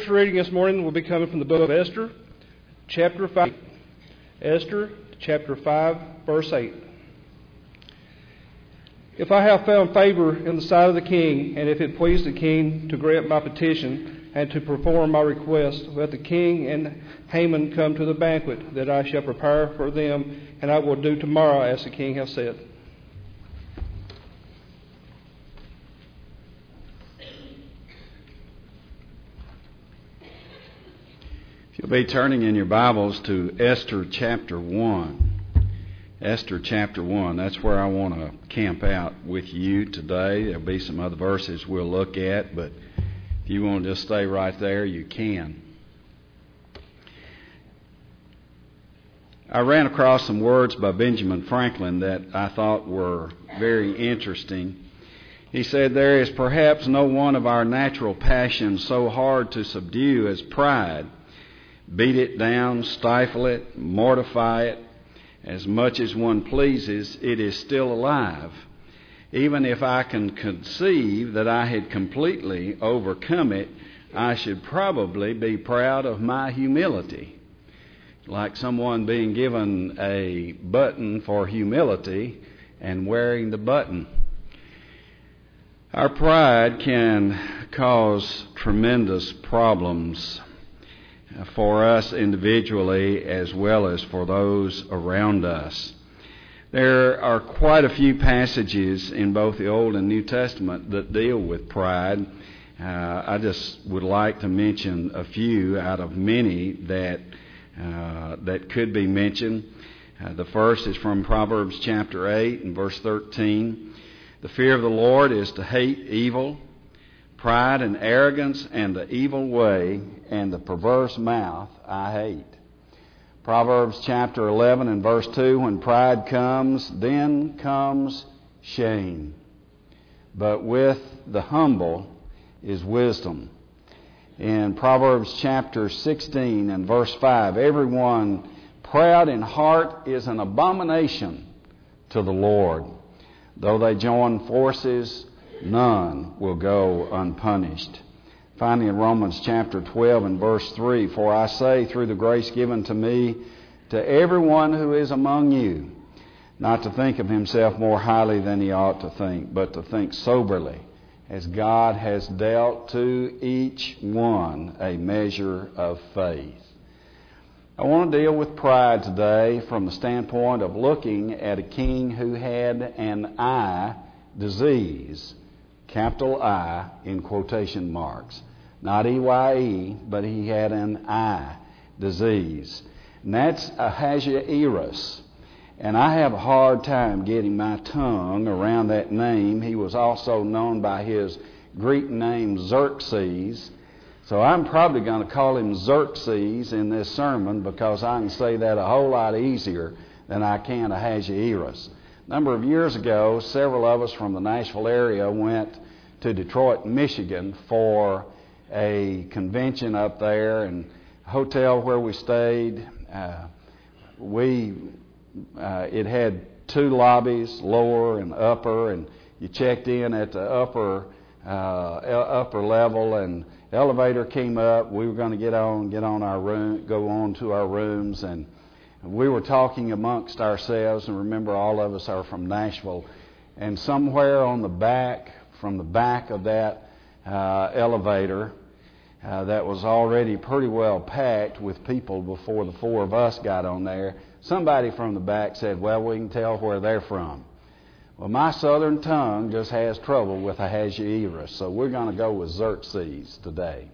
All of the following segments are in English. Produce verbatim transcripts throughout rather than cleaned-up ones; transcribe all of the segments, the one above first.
scripture reading this morning will be coming from the book of Esther, chapter five. Esther, chapter five, verse eight. If I have found favor in the sight of the king, and if it please the king to grant my petition and to perform my request, let the king and Haman come to the banquet that I shall prepare for them, and I will do tomorrow as the king has said. You'll be turning in your Bibles to Esther chapter one. Esther chapter one. That's where I want to camp out with you today. There'll be some other verses we'll look at, but if you want to just stay right there, you can. I ran across some words by Benjamin Franklin that I thought were very interesting. He said, "There is perhaps no one of our natural passions so hard to subdue as pride. Beat it down, stifle it, mortify it. As much as one pleases, it is still alive. Even if I can conceive that I had completely overcome it, I should probably be proud of my humility." Like someone being given a button for humility and wearing the button. Our pride can cause tremendous problems for us individually as well as for those around us. There are quite a few passages in both the Old and New Testament that deal with pride. Uh, I just would like to mention a few out of many that uh, that could be mentioned. Uh, the first is from Proverbs chapter eight and verse thirteen. "The fear of the Lord is to hate evil, pride and arrogance and the evil way and the perverse mouth I hate." Proverbs chapter eleven and verse two, "When pride comes, then comes shame. But with the humble is wisdom." In Proverbs chapter sixteen and verse five, "Everyone proud in heart is an abomination to the Lord. Though they join forces, none will go unpunished." Finally, in Romans chapter twelve and verse three, "For I say, through the grace given to me, to everyone who is among you, not to think of himself more highly than he ought to think, but to think soberly, as God has dealt to each one a measure of faith." I want to deal with pride today from the standpoint of looking at a king who had an eye disease. Capital I in quotation marks. Not E Y E, but he had an eye disease. And that's Ahasuerus. And I have a hard time getting my tongue around that name. He was also known by his Greek name Xerxes. So I'm probably going to call him Xerxes in this sermon because I can say that a whole lot easier than I can Ahasuerus. A number of years ago, several of us from the Nashville area went to Detroit, Michigan for a convention up there, and a hotel where we stayed. Uh, we uh, it had two lobbies, lower and upper, and you checked in at the upper uh, upper level, and the elevator came up. We were going to get on, get on our room, go on to our rooms, and we were talking amongst ourselves, and remember, all of us are from Nashville. And somewhere on the back, from the back of that uh, elevator, uh, that was already pretty well packed with people before the four of us got on there, somebody from the back said, "Well, we can tell where they're from." Well, my southern tongue just has trouble with Ahasuerus, so we're going to go with Xerxes today.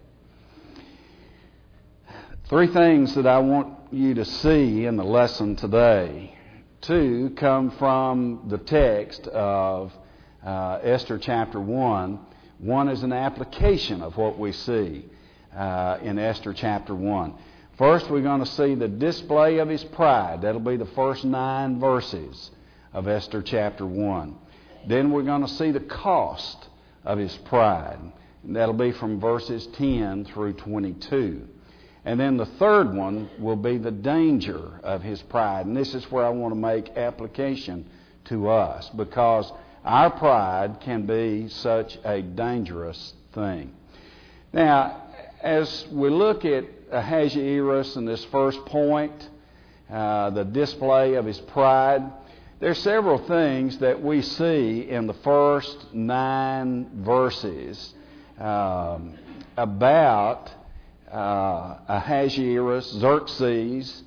Three things that I want you to see in the lesson today. Two come from the text of uh, Esther chapter one. One is an application of what we see uh, in Esther chapter one. First, we're going to see the display of his pride. That'll be the first nine verses of Esther chapter one. Then we're going to see the cost of his pride. And that'll be from verses ten through twenty-two. And then the third one will be the danger of his pride. And this is where I want to make application to us, because our pride can be such a dangerous thing. Now, as we look at Ahasuerus and this first point, uh, the display of his pride, there's several things that we see in the first nine verses um, about uh, Ahasuerus, Xerxes,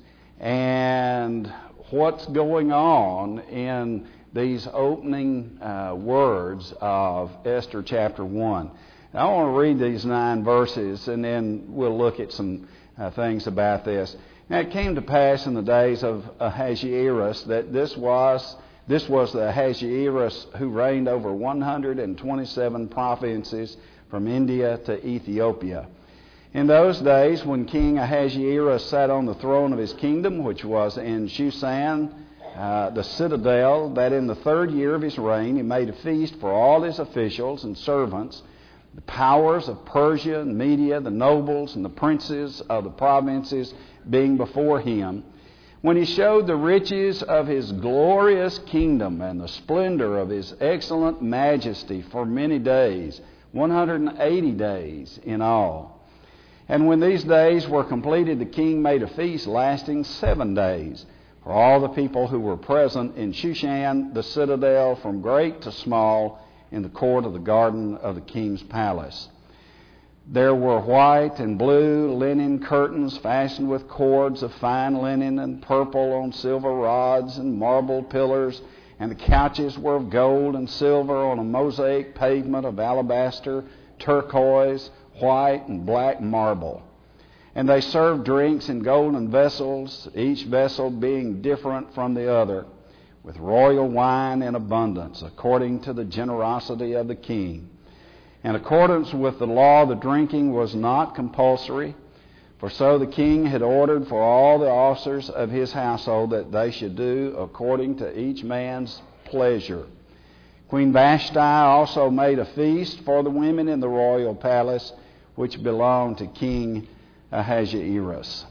and what's going on in these opening uh, words of Esther chapter one. Now, I want to read these nine verses, and then we'll look at some uh, things about this. Now, it came to pass in the days of Ahasuerus that this was this was the Ahasuerus who reigned over one hundred twenty-seven provinces from India to Ethiopia. In those days, when King Ahasuerus sat on the throne of his kingdom, which was in Shushan, uh, the citadel, that in the third year of his reign he made a feast for all his officials and servants, the powers of Persia and Media, the nobles and the princes of the provinces being before him, when he showed the riches of his glorious kingdom and the splendor of his excellent majesty for many days, one hundred eighty days in all. And when these days were completed, the king made a feast lasting seven days for all the people who were present in Shushan, the citadel, from great to small, in the court of the garden of the king's palace. There were white and blue linen curtains fastened with cords of fine linen and purple on silver rods and marble pillars, and the couches were of gold and silver on a mosaic pavement of alabaster, turquoise, white, and black marble. And they served drinks in golden vessels, each vessel being different from the other, with royal wine in abundance, according to the generosity of the king. In accordance with the law, the drinking was not compulsory, for so the king had ordered for all the officers of his household that they should do according to each man's pleasure. Queen Vashti also made a feast for the women in the royal palace, which belonged to King Ahasuerus.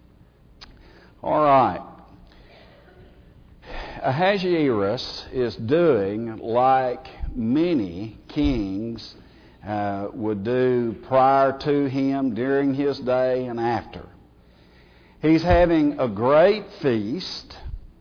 All right. Ahasuerus is doing like many kings uh, would do prior to him, during his day, and after. He's having a great feast,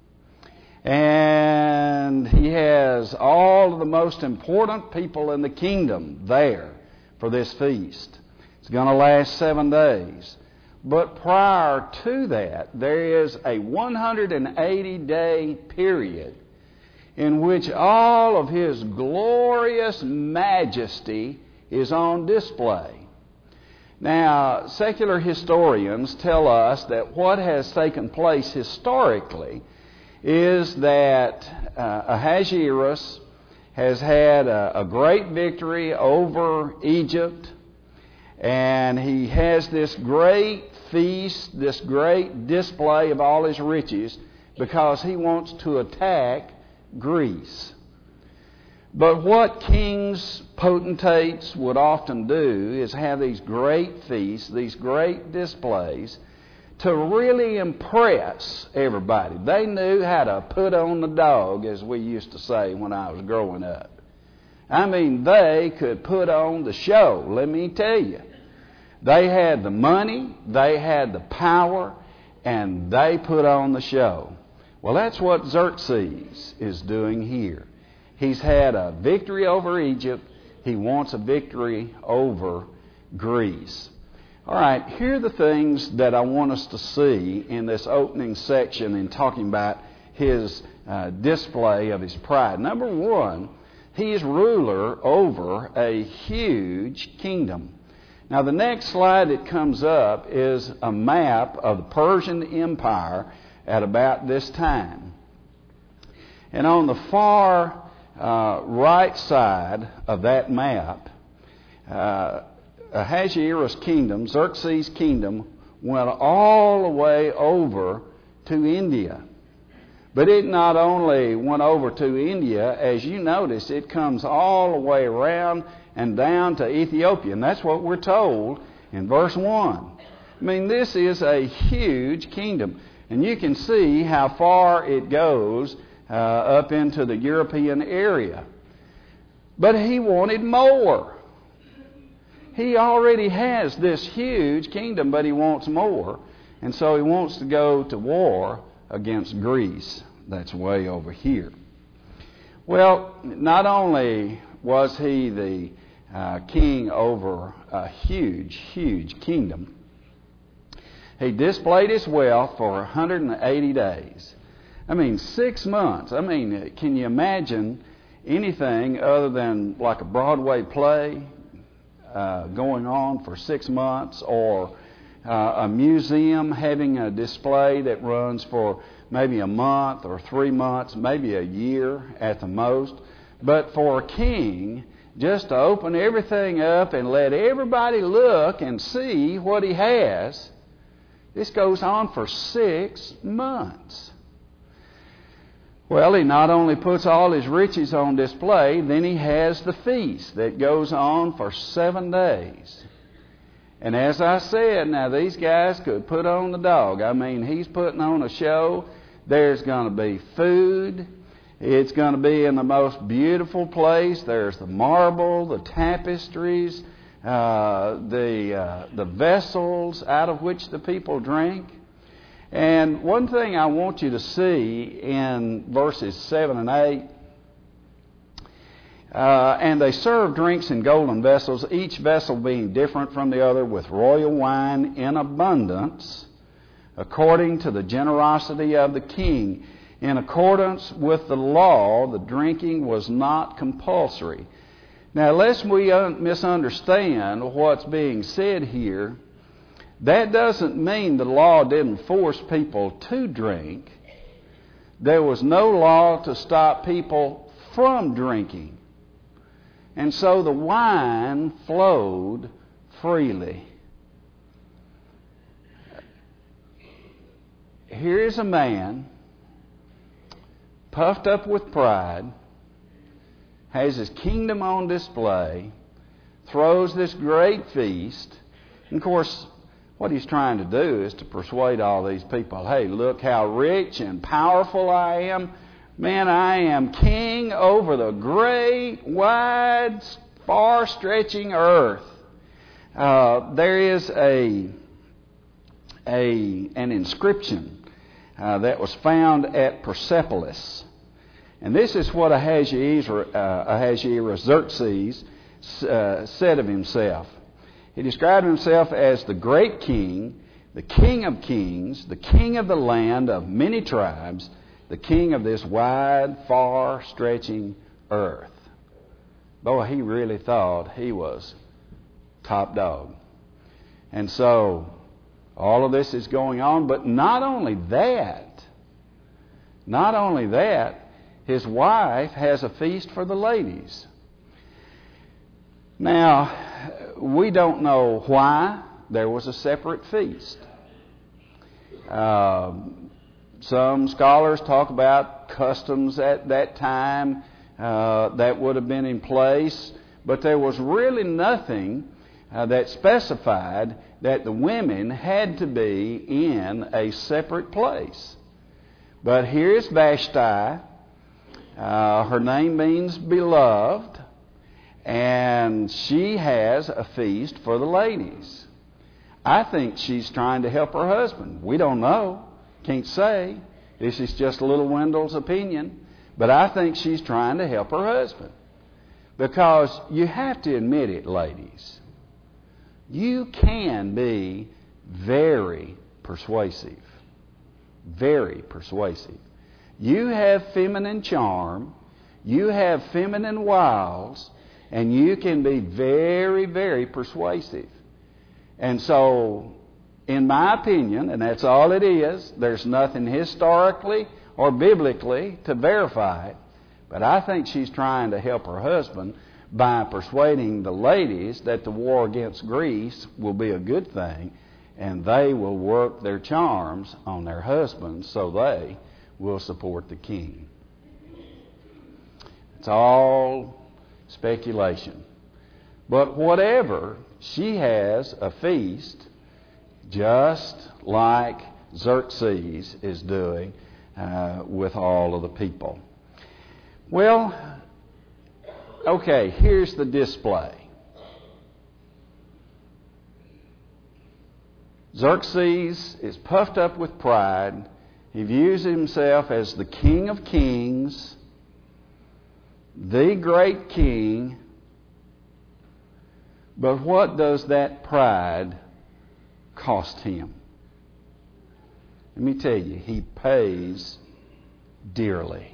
and he has all of the most important people in the kingdom there for this feast. It's going to last seven days. But prior to that, there is a one hundred eighty day period in which all of his glorious majesty is on display. Now, secular historians tell us that what has taken place historically is that uh, Ahasuerus has had a, a great victory over Egypt, and he has this great feast, this great display of all his riches, because he wants to attack Greece. But what kings, potentates would often do is have these great feasts, these great displays, to really impress everybody. They knew how to put on the dog, as we used to say when I was growing up. I mean, they could put on the show, let me tell you. They had the money, they had the power, and they put on the show. Well, that's what Xerxes is doing here. He's had a victory over Egypt. He wants a victory over Greece. All right, here are the things that I want us to see in this opening section in talking about his uh, display of his pride. Number one, he is ruler over a huge kingdom. Now, the next slide that comes up is a map of the Persian Empire at about this time. And on the far uh, right side of that map, uh, Ahasuerus' kingdom, Xerxes' kingdom, went all the way over to India. But it not only went over to India, as you notice, it comes all the way around and down to Ethiopia. And that's what we're told in verse one. I mean, this is a huge kingdom. And you can see how far it goes uh, up into the European area. But he wanted more. he already has this huge kingdom, but he wants more. And so he wants to go to war against Greece. That's way over here. Well, not only was he the uh, king over a huge, huge kingdom, he displayed his wealth for one hundred eighty days. I mean, six months. I mean, can you imagine anything other than like a Broadway play uh, going on for six months or uh, a museum having a display that runs for maybe a month or three months, maybe a year at the most. But for a king, just to open everything up and let everybody look and see what he has, this goes on for six months. Well, he not only puts all his riches on display, then he has the feast that goes on for seven days. And as I said, now these guys could put on the dog. I mean, he's putting on a show. There's going to be food. It's going to be in the most beautiful place. There's the marble, the tapestries, uh, the uh, the vessels out of which the people drink. And one thing I want you to see in verses seven and eight, uh, and they serve drinks in golden vessels, each vessel being different from the other, with royal wine in abundance, according to the generosity of the king. In accordance with the law, the drinking was not compulsory. Now, lest we un- misunderstand what's being said here, that doesn't mean the law didn't force people to drink. There was no law to stop people from drinking. And so the wine flowed freely. Here is a man puffed up with pride, has his kingdom on display, throws this great feast. And of course, what he's trying to do is to persuade all these people, hey, look how rich and powerful I am. Man, I am king over the great, wide, far-stretching earth. Uh, there is a, a an inscription Uh, that was found at Persepolis. And this is what Ahasuerus, uh, Ahasuerus Xerxes uh, said of himself. He described himself as the great king, the king of kings, the king of the land of many tribes, the king of this wide, far-stretching earth. Boy, he really thought he was top dog. And so all of this is going on, but not only that, not only that, his wife has a feast for the ladies. Now, we don't know why there was a separate feast. Um, some scholars talk about customs at that time uh, that would have been in place, but there was really nothing uh, that specified that the women had to be in a separate place. But here's Vashti. Uh, her name means beloved, and she has a feast for the ladies. I think she's trying to help her husband. We don't know. Can't say. This is just Little Wendell's opinion. But I think she's trying to help her husband. Because you have to admit it, ladies. You can be very persuasive. Very persuasive. You have feminine charm. You have feminine wiles. And you can be very, very persuasive. And so, in my opinion, and that's all it is, there's nothing historically or biblically to verify it. But I think she's trying to help her husband by persuading the ladies that the war against Greece will be a good thing, and they will work their charms on their husbands so they will support the king. It's all speculation. But whatever, she has a feast just like Xerxes is doing uh, with all of the people. Well, okay, here's the display. Xerxes is puffed up with pride. He views himself as the king of kings, the great king. But what does that pride cost him? Let me tell you, he pays dearly.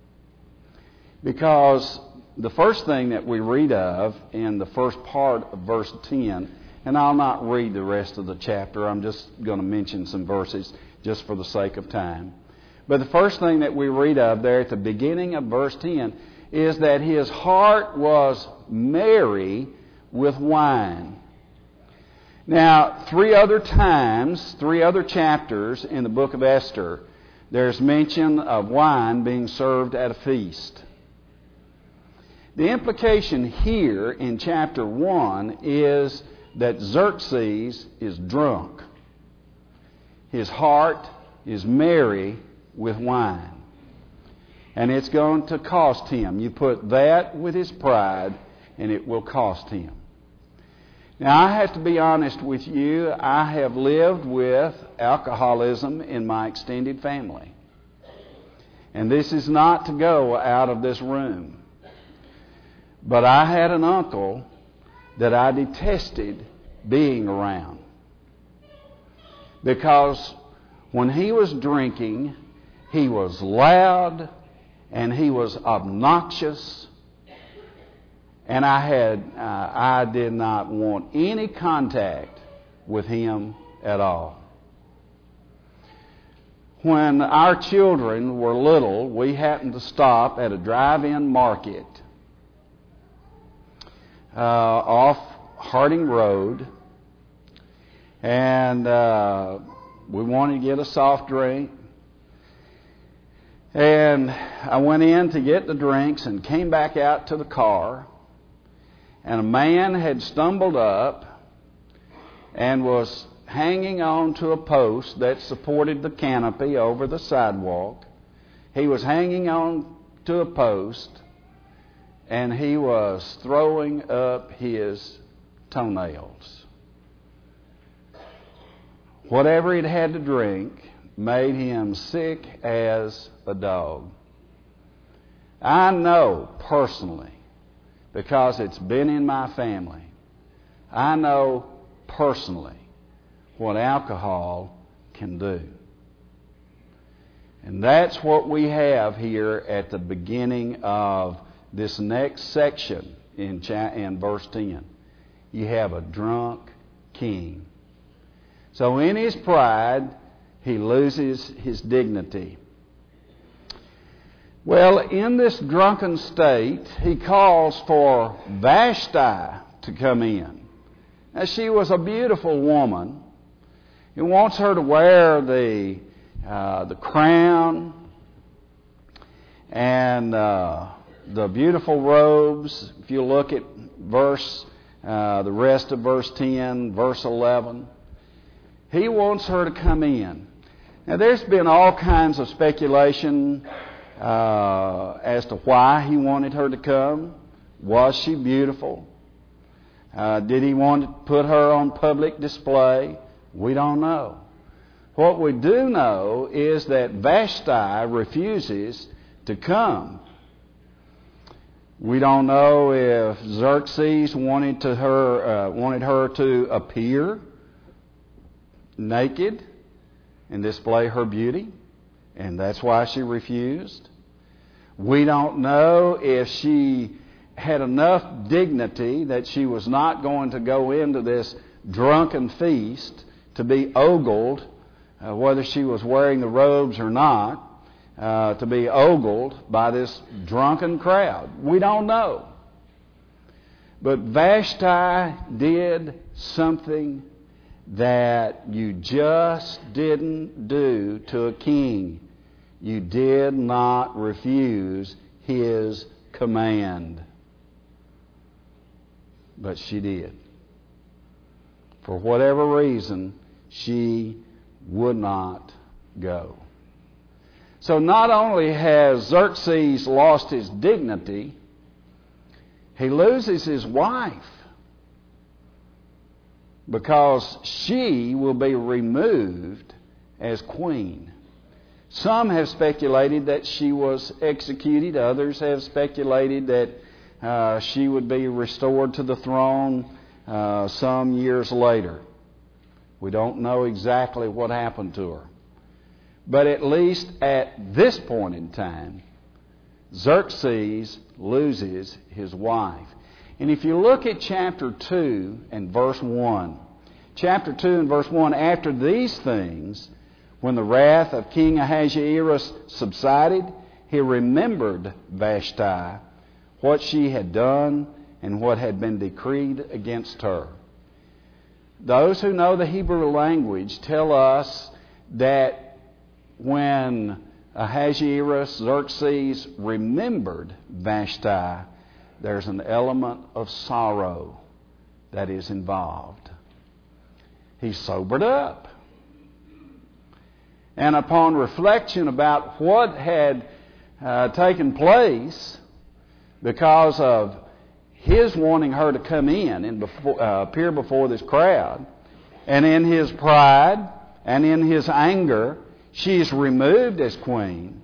Because the first thing that we read of in the first part of verse ten, and I'll not read the rest of the chapter, I'm just going to mention some verses just for the sake of time. But the first thing that we read of there at the beginning of verse ten is that his heart was merry with wine. Now, three other times, three other chapters in the book of Esther, there's mention of wine being served at a feast. The implication here in chapter one is that Xerxes is drunk. His heart is merry with wine. And it's going to cost him. You put that with his pride, and it will cost him. Now, I have to be honest with you. I have lived with alcoholism in my extended family. And this is not to go out of this room. But I had an uncle that I detested being around. Because when he was drinking, he was loud and he was obnoxious. And I had, uh, I did not want any contact with him at all. When our children were little, we happened to stop at a drive-in market uh, off Harding Road, and uh, we wanted to get a soft drink. And I went in to get the drinks and came back out to the car. And a man had stumbled up and was hanging on to a post that supported the canopy over the sidewalk. He was hanging on to a post, and he was throwing up his toenails. Whatever he'd had to drink made him sick as a dog. I know personally, because it's been in my family, I know personally what alcohol can do. And that's what we have here at the beginning of this next section in, cha- in verse ten. You have a drunk king. So in his pride, he loses his dignity. Well, in this drunken state, he calls for Vashti to come in. Now, she was a beautiful woman. He wants her to wear the uh, the crown and uh, the beautiful robes. If you look at verse, uh, the rest of verse ten, verse eleven, he wants her to come in. Now, there's been all kinds of speculation Uh, as to why he wanted her to come. Was she beautiful? Uh, did he want to put her on public display? We don't know. What we do know is that Vashti refuses to come. We don't know if Xerxes wanted to her uh, wanted her to appear naked and display her beauty, and that's why she refused. We don't know if she had enough dignity that she was not going to go into this drunken feast to be ogled, uh, whether she was wearing the robes or not, uh, to be ogled by this drunken crowd. We don't know. But Vashti did something that you just didn't do to a king. You did not refuse his command. But she did. For whatever reason, she would not go. So not only has Xerxes lost his dignity, he loses his wife. because she will be removed as queen. Some have speculated that she was executed. Others have speculated that uh, she would be restored to the throne uh, some years later. We don't know exactly what happened to her. But at least at this point in time, Xerxes loses his wife. And if you look at chapter two and verse one, chapter two and verse one, after these things, when the wrath of King Ahasuerus subsided, he remembered Vashti, what she had done and what had been decreed against her. Those who know the Hebrew language tell us that when Ahasuerus, Xerxes, remembered Vashti, there's an element of sorrow that is involved. He sobered up. And upon reflection about what had uh, taken place, because of his wanting her to come in and before, uh, appear before this crowd, and in his pride and in his anger, she is removed as queen.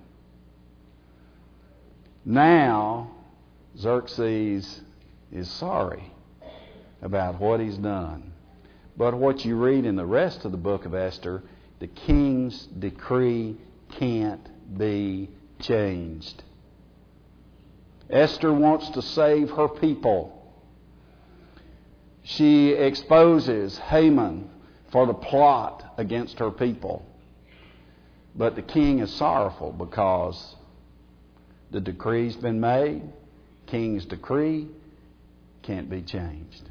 Now, Xerxes is sorry about what he's done. But what you read in the rest of the book of Esther, the king's decree can't be changed. Esther wants to save her people. She exposes Haman for the plot against her people. But the king is sorrowful because the decree's been made. King's decree can't be changed.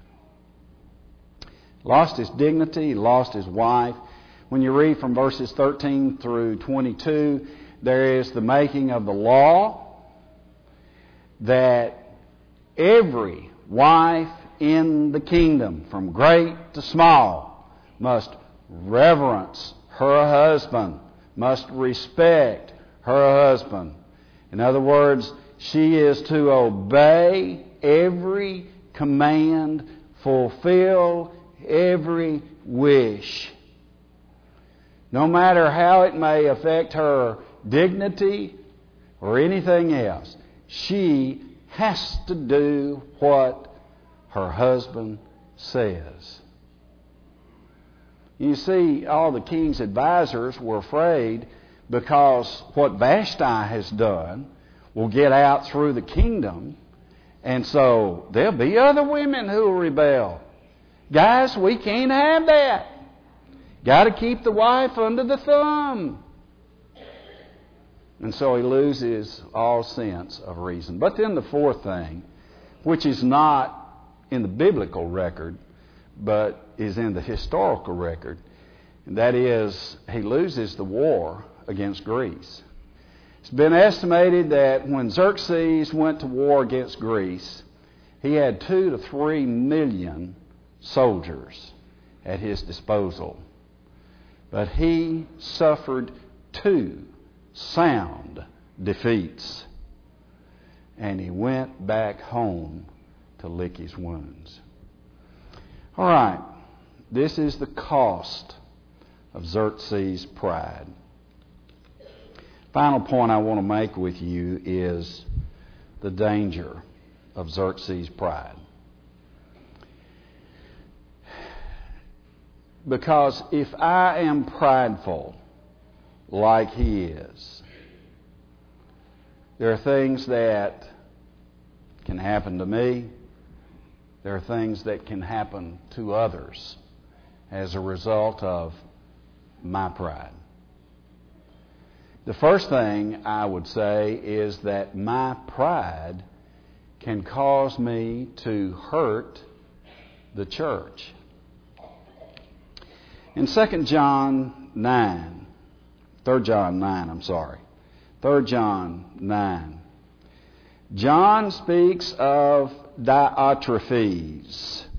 Lost his dignity, lost his wife. When you read from verses thirteen through twenty-two, there is the making of the law that every wife in the kingdom, from great to small, must reverence her husband, must respect her husband. In other words, she is to obey every command, fulfill every wish. No matter how it may affect her dignity or anything else, she has to do what her husband says. You see, all the king's advisors were afraid because what Vashti has done will get out through the kingdom, and so there'll be other women who will rebel. Guys, we can't have that. Got to keep the wife under the thumb. And so he loses all sense of reason. But then the fourth thing, which is not in the biblical record, but is in the historical record, and that is he loses the war against Greece. It's been estimated that when Xerxes went to war against Greece, he had two to three million soldiers at his disposal. But he suffered two sound defeats. And he went back home to lick his wounds. All right, this is the cost of Xerxes' pride. Final point I want to make with you is the danger of Xerxes' pride. Because if I am prideful like he is, there are things that can happen to me. There are things that can happen to others as a result of my pride. The first thing I would say is that my pride can cause me to hurt the church. In Second John nine, Third John nine, I'm sorry, Third John nine, John speaks of Diotrephes.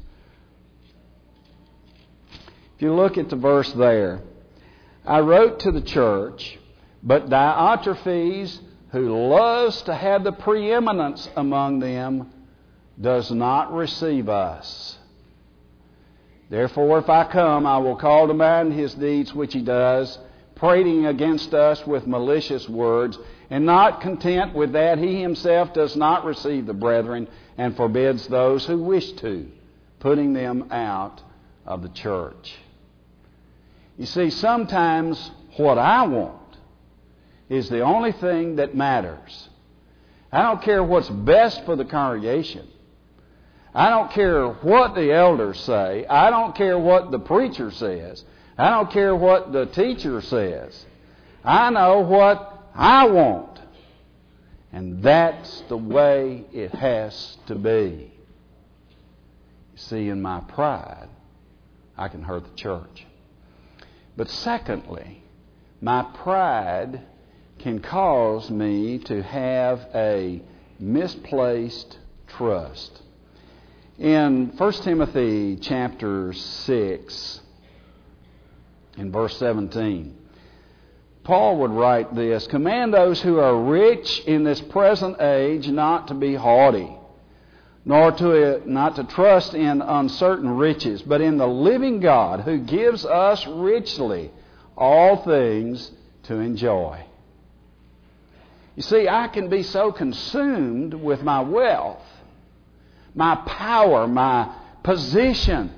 If you look at the verse there, I wrote to the church, but Diotrephes, who loves to have the preeminence among them, does not receive us. Therefore, if I come, I will call to mind his deeds which he does, prating against us with malicious words. And not content with that, he himself does not receive the brethren and forbids those who wish to, putting them out of the church. You see, sometimes what I want is the only thing that matters. I don't care what's best for the congregation. I don't care what the elders say. I don't care what the preacher says. I don't care what the teacher says. I know what I want. And that's the way it has to be. You see, in my pride, I can hurt the church. But secondly, my pride can cause me to have a misplaced trust. In First Timothy chapter six, in verse seventeen, Paul would write this, "Command those who are rich in this present age not to be haughty, nor to not to trust in uncertain riches, but in the living God who gives us richly all things to enjoy." You see, I can be so consumed with my wealth, my power, my position,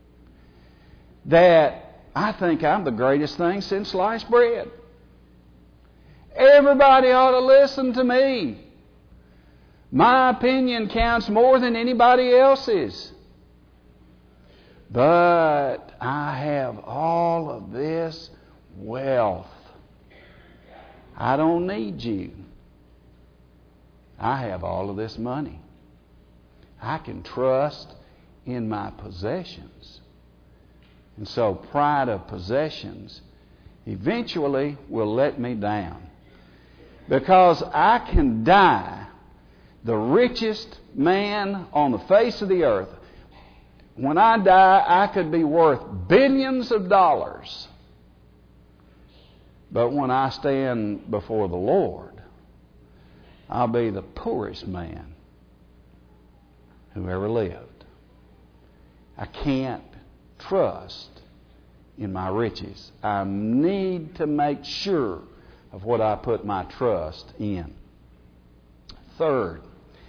that I think I'm the greatest thing since sliced bread. Everybody ought to listen to me. My opinion counts more than anybody else's. But I have all of this wealth. I don't need you. I have all of this money. I can trust in my possessions. And so pride of possessions eventually will let me down. Because I can die the richest man on the face of the earth. When I die, I could be worth billions of dollars. But when I stand before the Lord, I'll be the poorest man who ever lived. I can't trust in my riches. I need to make sure of what I put my trust in. Third,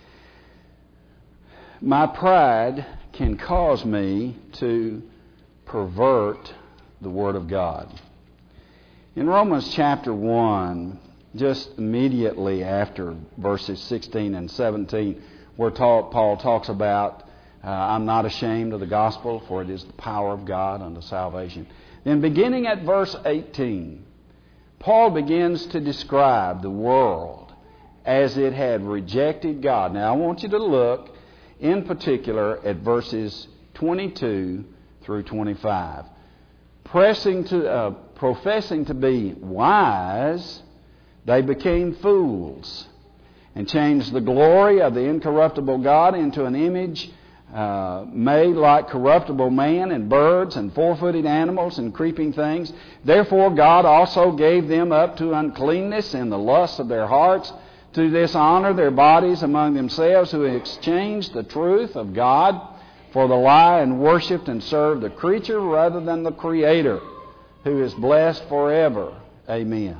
my pride can cause me to pervert the Word of God. In Romans chapter one, just immediately after verses sixteen and seventeen, where Paul talks about, uh, I'm not ashamed of the gospel, for it is the power of God unto salvation. Then beginning at verse eighteen, Paul begins to describe the world as it had rejected God. Now I want you to look in particular at verses twenty-two through twenty-five. Pressing to, uh, professing to be wise, they became fools and changed the glory of the incorruptible God into an image uh, made like corruptible man and birds and four-footed animals and creeping things. Therefore God also gave them up to uncleanness in the lusts of their hearts, to dishonor their bodies among themselves, who exchanged the truth of God for the lie and worshipped and served the creature rather than the Creator, who is blessed forever. Amen.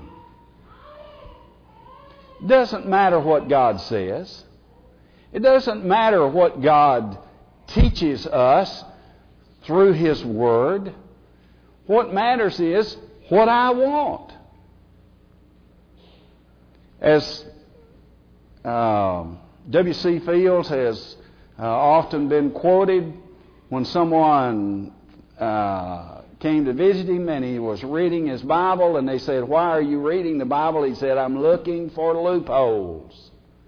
It doesn't matter what God says. It doesn't matter what God teaches us through His Word. What matters is what I want. As um, W C Fields has uh, often been quoted, when someone uh, came to visit him and he was reading his Bible and they said, "Why are you reading the Bible?" He said, "I'm looking for loopholes."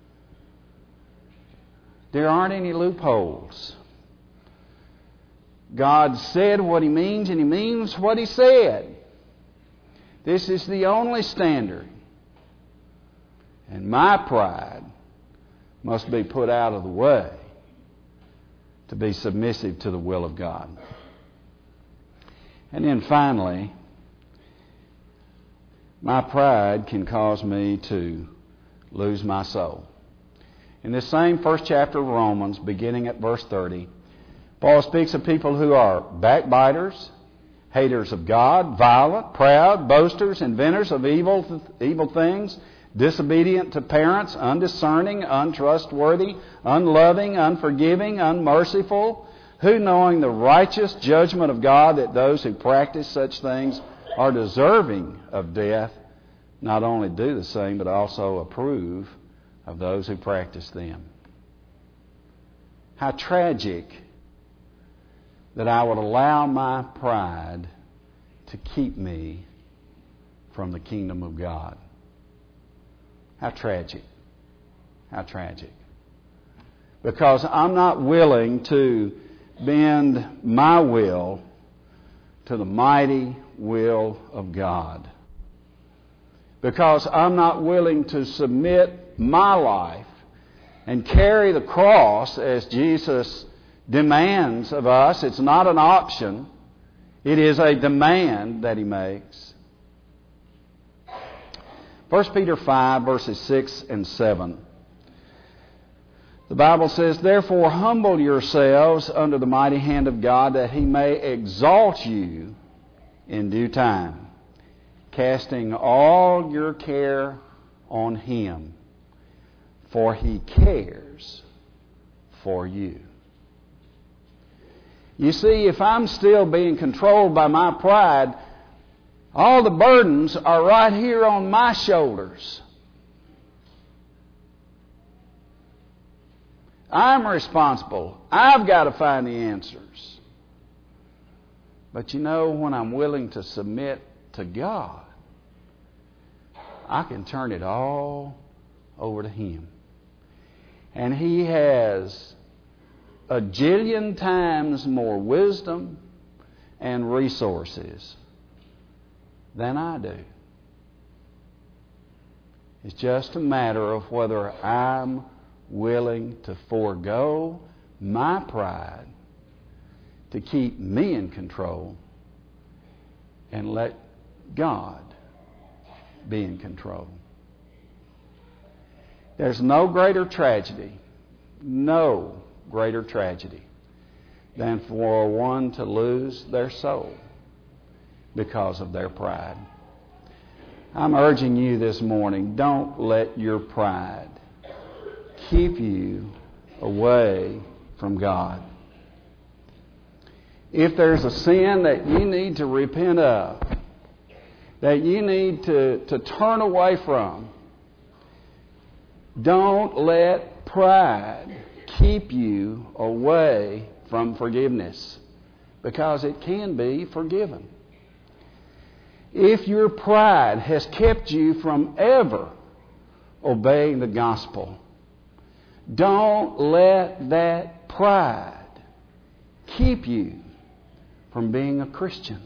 There aren't any loopholes. God said what He means, and He means what He said. This is the only standard. And my pride must be put out of the way to be submissive to the will of God. And then finally, my pride can cause me to lose my soul. In this same first chapter of Romans, beginning at verse thirty, Paul speaks of people who are backbiters, haters of God, violent, proud, boasters, inventors of evil, evil things, disobedient to parents, undiscerning, untrustworthy, unloving, unforgiving, unmerciful, who, knowing the righteous judgment of God that those who practice such things are deserving of death, not only do the same, but also approve of those who practice them. How tragic that I would allow my pride to keep me from the kingdom of God. How tragic. How tragic. Because I'm not willing to bend my will to the mighty will of God. Because I'm not willing to submit my life and carry the cross as Jesus demands of us. It's not an option. It is a demand that He makes. First Peter five, verses six and seven. The Bible says, "Therefore humble yourselves under the mighty hand of God, that He may exalt you in due time, casting all your care on Him, for He cares for you." You see, if I'm still being controlled by my pride, all the burdens are right here on my shoulders. I'm responsible. I've got to find the answers. But you know, when I'm willing to submit to God, I can turn it all over to Him. And He has a jillion times more wisdom and resources than I do. It's just a matter of whether I'm willing to forego my pride to keep me in control and let God be in control. There's no greater tragedy, no greater tragedy than for one to lose their soul because of their pride. I'm urging you this morning, don't let your pride keep you away from God. If there's a sin that you need to repent of, that you need to, to turn away from, don't let pride keep you away from forgiveness, because it can be forgiven. If your pride has kept you from ever obeying the gospel, don't let that pride keep you from being a Christian.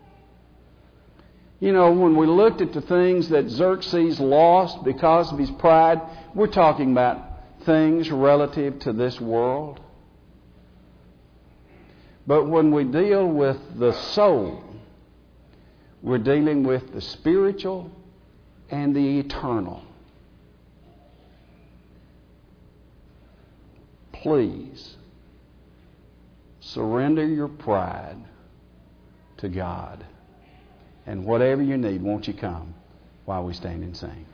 You know, when we looked at the things that Xerxes lost because of his pride, we're talking about things relative to this world. But when we deal with the soul, we're dealing with the spiritual and the eternal. Please surrender your pride to God. And whatever you need, won't you come while we stand and sing?